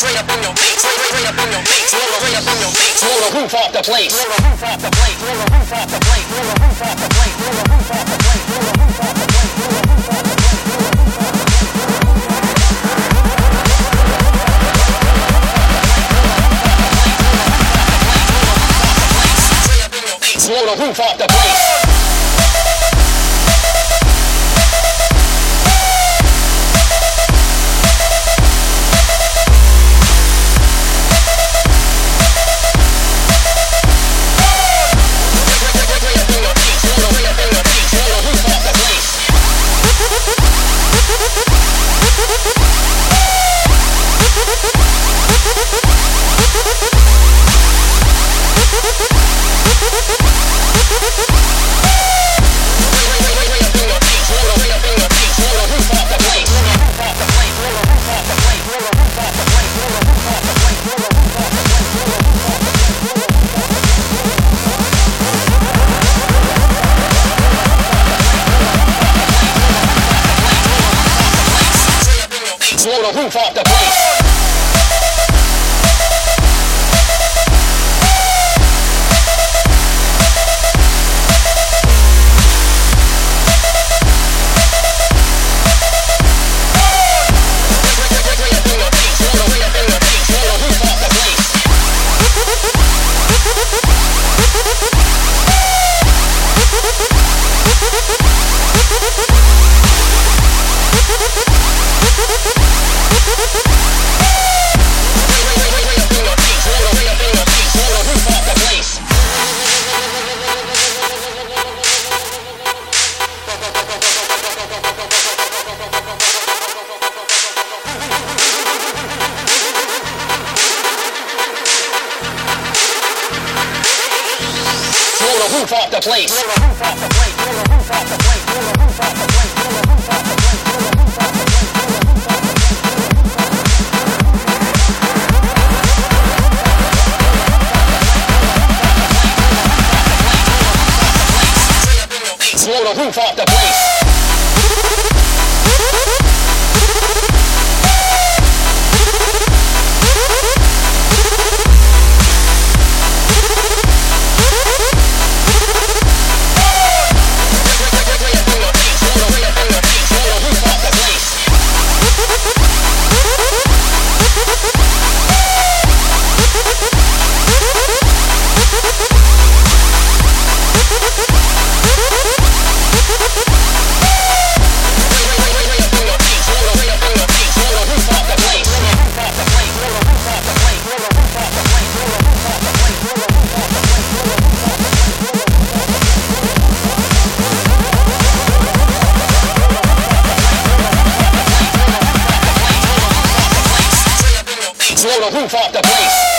straight up on your face, straight up on your face, straight up on your face, blow the roof off the place, blow the roof off the place, blow the roof off the place, blow the roof off the place, blow the roof off the place, blow the roof off the place, blow the roof off the place, blow the roof off the place. Blow the roof off the place. Blow the roof off the place. Blow the roof off the place. Blow the roof off the place. Blow the roof off the place. Blow the roof off the place. Blow the roof off the place. Blow the roof off the place. Blow the roof off the place. Blow the roof off the place. Blow the roof off the place.